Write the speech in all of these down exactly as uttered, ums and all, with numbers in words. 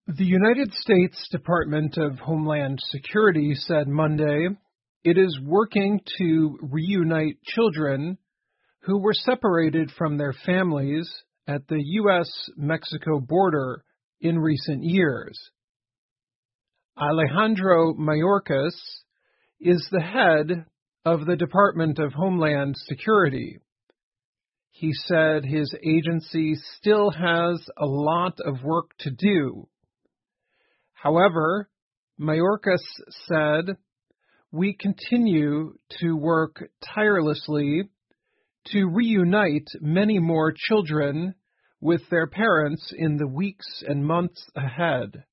The United States Department of Homeland Security said Monday it is working to reunite children who were separated from their families at the U S Mexico border in recent years. Alejandro Mayorkas is the head of the Department of Homeland Security. He said his agency still has a lot of work to do. However, Mayorkas said, "We continue to work tirelessly to reunite many more children with their parents in the weeks and months ahead."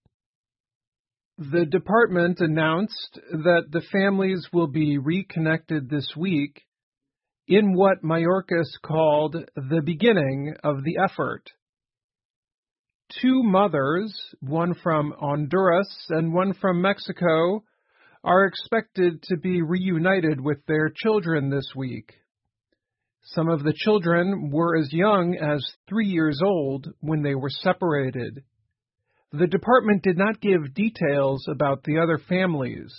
The department announced that the families will be reconnected this week in what Mayorkas called the beginning of the effort. Two mothers, one from Honduras and one from Mexico, are expected to be reunited with their children this week. Some of the children were as young as three years old when they were separated. The department did not give details about the other families.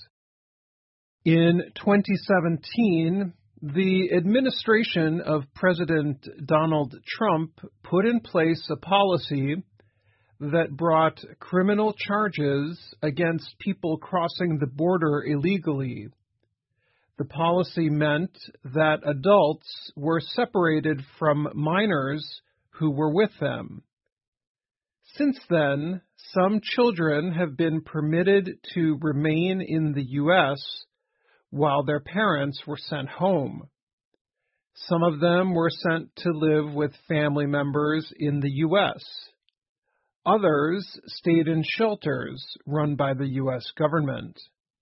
In twenty seventeen, the administration of President Donald Trump put in place a policy that brought criminal charges against people crossing the border illegally. The policy meant that adults were separated from minors who were with them. Since then, some children have been permitted to remain in the U S while their parents were sent home. Some of them were sent to live with family members in the U S Others stayed in shelters run by the U S government.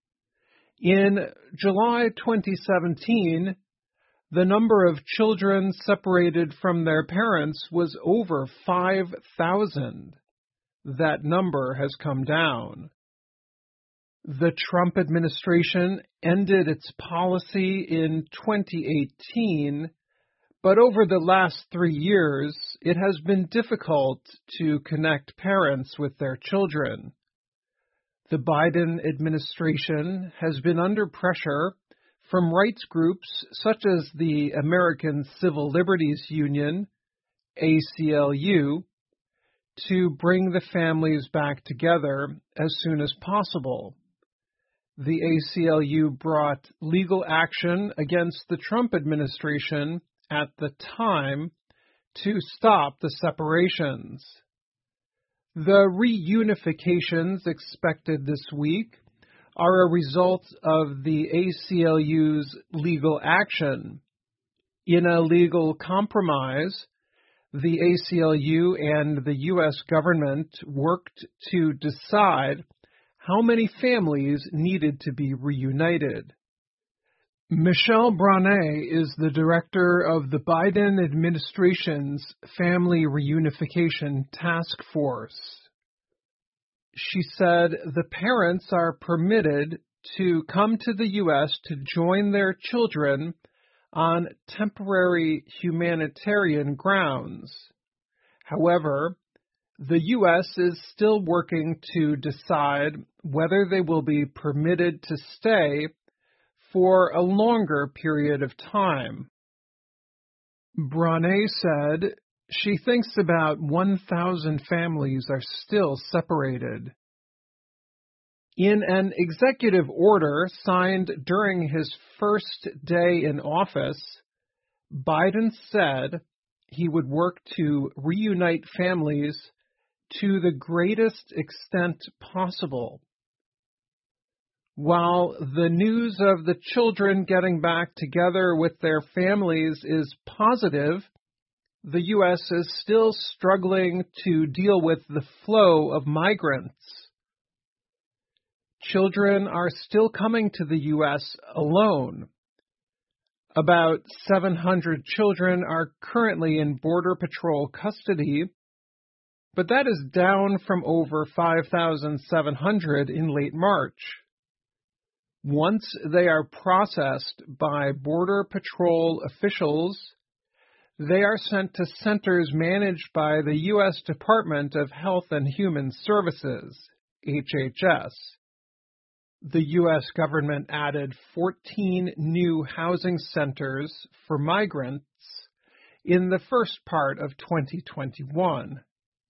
In July twenty seventeen, the number of children separated from their parents was over five thousand. That number has come down. The Trump administration ended its policy in twenty eighteen, but over the last three years, it has been difficult to connect parents with their children. The Biden administration has been under pressure from rights groups such as the American Civil Liberties Union, A C L U, to bring the families back together as soon as possible. The A C L U brought legal action against the Trump administration at the time to stop the separations. The reunifications expected this week are a result of the A C L U's legal action. In a legal compromise, the A C L U and the U S government worked to decide how many families needed to be reunited. Michelle Brane is the director of the Biden administration's Family Reunification Task Force. She said the parents are permitted to come to the U S to join their children on temporary humanitarian grounds. However, the U S is still working to decide whether they will be permitted to stay for a longer period of time. Brane said she thinks about one thousand families are still separated. In an executive order signed during his first day in office, Biden said he would work to reunite families to the greatest extent possible. While the news of the children getting back together with their families is positive, the U S is still struggling to deal with the flow of migrants. Children are still coming to the U S alone. About seven hundred children are currently in Border Patrol custody, but that is down from over five thousand seven hundred in late March. Once they are processed by Border Patrol officials, They are sent to centers managed by the U S Department of Health and Human Services, H H S. The U S government added fourteen new housing centers for migrants in the first part of twenty twenty-one.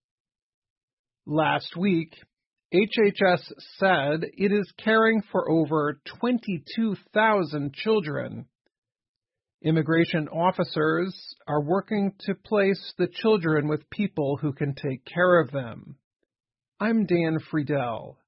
Last week, H H S said it is caring for over twenty-two thousand children. Immigration officers are working to place the children with people who can take care of them. I'm Dan Friedel.